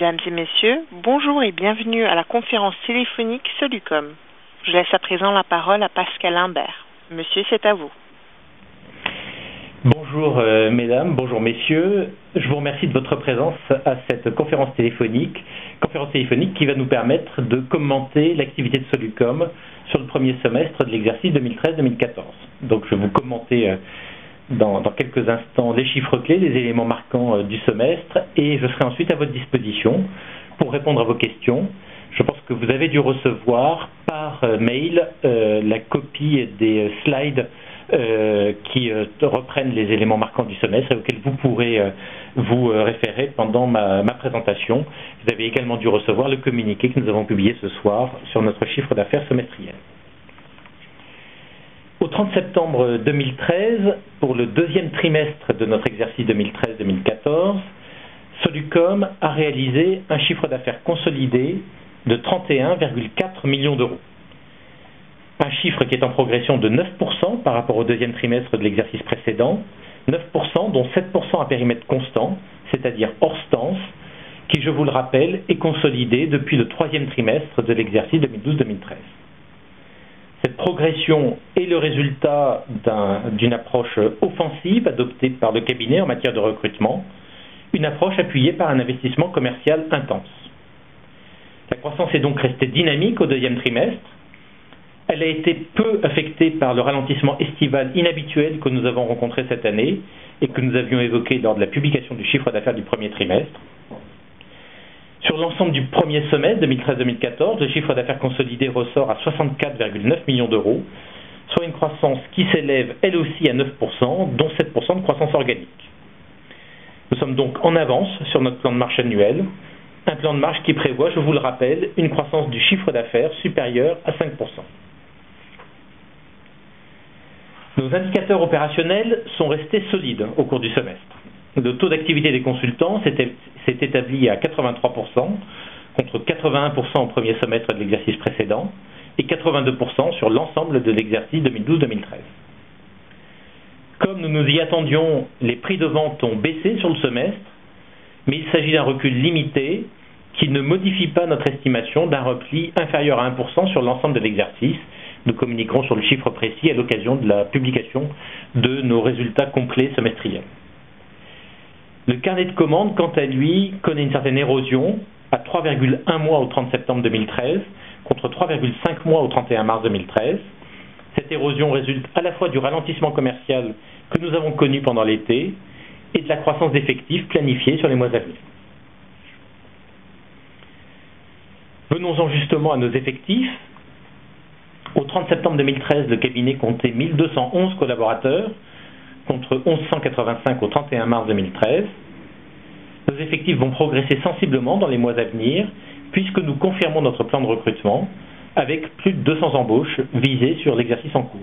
Mesdames et messieurs, bonjour et bienvenue à la conférence téléphonique Solucom. Je laisse à présent la parole à Pascal Imbert. Monsieur, c'est à vous. Bonjour mesdames, bonjour messieurs. Je vous remercie de votre présence à cette conférence téléphonique qui va nous permettre de commenter l'activité de Solucom sur le premier semestre de l'exercice 2013-2014. Donc je vais vous commenter dans quelques instants les chiffres clés, les éléments marquants du semestre, et je serai ensuite à votre disposition pour répondre à vos questions. Je pense que vous avez dû recevoir par mail la copie des slides qui reprennent les éléments marquants du semestre et auxquels vous pourrez vous référer pendant ma présentation. Vous avez également dû recevoir le communiqué que nous avons publié ce soir sur notre chiffre d'affaires semestriel. Au 30 septembre 2013, pour le deuxième trimestre de notre exercice 2013-2014, Solucom a réalisé un chiffre d'affaires consolidé de 31,4 millions d'euros. Un chiffre qui est en progression de 9% par rapport au deuxième trimestre de l'exercice précédent, 9% dont 7% à périmètre constant, c'est-à-dire hors stance, qui, je vous le rappelle, est consolidé depuis le troisième trimestre de l'exercice 2012-2013. Cette progression est le résultat d'une approche offensive adoptée par le cabinet en matière de recrutement, une approche appuyée par un investissement commercial intense. La croissance est donc restée dynamique au deuxième trimestre. Elle a été peu affectée par le ralentissement estival inhabituel que nous avons rencontré cette année et que nous avions évoqué lors de la publication du chiffre d'affaires du premier trimestre. Sur l'ensemble du premier semestre 2013-2014, le chiffre d'affaires consolidé ressort à 64,9 millions d'euros, soit une croissance qui s'élève elle aussi à 9%, dont 7% de croissance organique. Nous sommes donc en avance sur notre plan de marche annuel, un plan de marche qui prévoit, je vous le rappelle, une croissance du chiffre d'affaires supérieure à 5%. Nos indicateurs opérationnels sont restés solides au cours du semestre. Le taux d'activité des consultants s'est établi à 83%, contre 81% au premier semestre de l'exercice précédent, et 82% sur l'ensemble de l'exercice 2012-2013. Comme nous nous y attendions, les prix de vente ont baissé sur le semestre, mais il s'agit d'un recul limité qui ne modifie pas notre estimation d'un repli inférieur à 1% sur l'ensemble de l'exercice. Nous communiquerons sur le chiffre précis à l'occasion de la publication de nos résultats complets semestriels. Le carnet de commandes, quant à lui, connaît une certaine érosion à 3,1 mois au 30 septembre 2013 contre 3,5 mois au 31 mars 2013. Cette érosion résulte à la fois du ralentissement commercial que nous avons connu pendant l'été et de la croissance d'effectifs planifiée sur les mois à venir. Venons-en justement à nos effectifs. Au 30 septembre 2013, le cabinet comptait 1211 collaborateurs contre 1185 au 31 mars 2013. Nos effectifs vont progresser sensiblement dans les mois à venir puisque nous confirmons notre plan de recrutement avec plus de 200 embauches visées sur l'exercice en cours.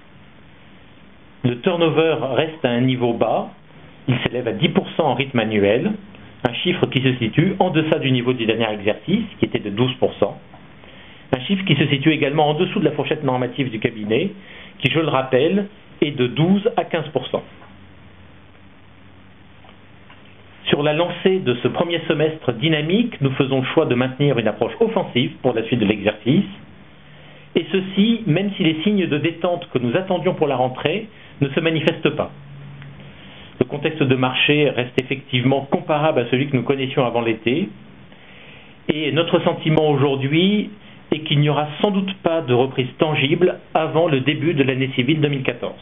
Le turnover reste à un niveau bas, il s'élève à 10% en rythme annuel, un chiffre qui se situe en deçà du niveau du dernier exercice qui était de 12%. Un chiffre qui se situe également en dessous de la fourchette normative du cabinet, qui, je le rappelle, est de 12 à 15%. Sur la lancée de ce premier semestre dynamique, nous faisons le choix de maintenir une approche offensive pour la suite de l'exercice, et ceci, même si les signes de détente que nous attendions pour la rentrée ne se manifestent pas. Le contexte de marché reste effectivement comparable à celui que nous connaissions avant l'été, et notre sentiment aujourd'hui et qu'il n'y aura sans doute pas de reprise tangible avant le début de l'année civile 2014.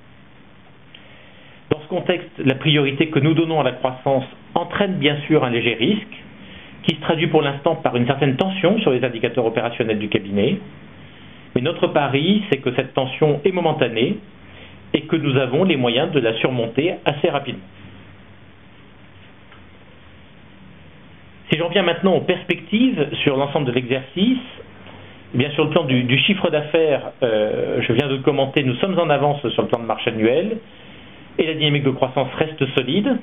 Dans ce contexte, la priorité que nous donnons à la croissance entraîne bien sûr un léger risque, qui se traduit pour l'instant par une certaine tension sur les indicateurs opérationnels du cabinet, mais notre pari, c'est que cette tension est momentanée et que nous avons les moyens de la surmonter assez rapidement. Si j'en viens maintenant aux perspectives sur l'ensemble de l'exercice, eh bien sur le plan du chiffre d'affaires, je viens de le commenter, nous sommes en avance sur le plan de marche annuel et la dynamique de croissance reste solide.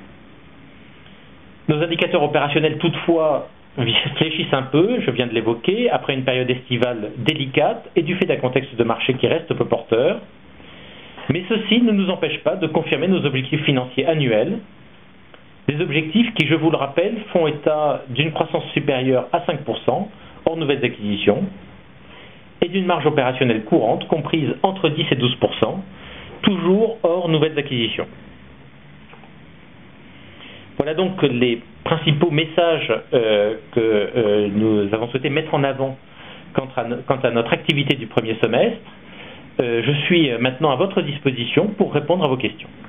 Nos indicateurs opérationnels toutefois fléchissent un peu, je viens de l'évoquer, après une période estivale délicate et du fait d'un contexte de marché qui reste peu porteur. Mais ceci ne nous empêche pas de confirmer nos objectifs financiers annuels. Des objectifs qui, je vous le rappelle, font état d'une croissance supérieure à 5%, hors nouvelles acquisitions, et d'une marge opérationnelle courante comprise entre 10 et 12%, toujours hors nouvelles acquisitions. Voilà donc les principaux messages que nous avons souhaité mettre en avant quant à notre activité du premier semestre. Je suis maintenant à votre disposition pour répondre à vos questions.